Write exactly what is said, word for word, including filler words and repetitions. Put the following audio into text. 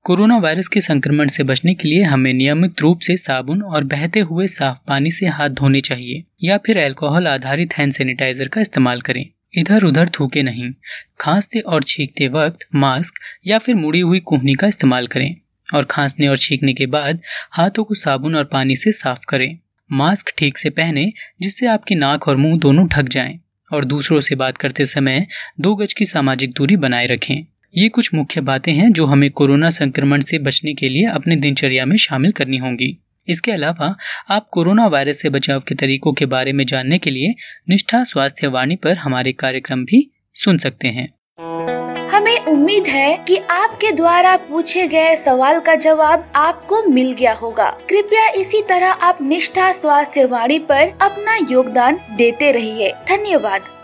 Corona virus के संक्रमण से बचने के लिए हमें नियमित रूप से साबुन और बहते हुए साफ पानी से हाथ धोने चाहिए या फिर अल्कोहल आधारित हैंड सैनिटाइजर का इस्तेमाल करें। इधर उधर थूके नहीं। खांसते और छींकते वक्त मास्क या फिर मुड़ी हुई कोहनी का इस्तेमाल करें और खांसने और छींकने के बाद हाथों को साबुन और पानी से साफ करें। मास्क ठीक से पहने जिससे आपकी नाक और मुंह दोनों ढक जाएं और दूसरों से बात करते समय दो गज की सामाजिक दूरी बनाए रखें। ये कुछ मुख्य बातें हैं जो हमें कोरोना संक्रमण से बचने के लिए अपने दिनचर्या में शामिल करनी होंगी। इसके अलावा आप कोरोना वायरस से बचाव के तरीकों के बारे में जानने के लिए निष्ठा स्वास्थ्य वाणी पर हमारे कार्यक्रम भी सुन सकते हैं। हमें उम्मीद है कि आपके द्वारा पूछे गए सवाल का जवाब आपको मिल गया होगा। कृपया इसी तरह आप निष्ठा स्वास्थ्य वाणी पर अपना योगदान देते रहिए। धन्यवाद।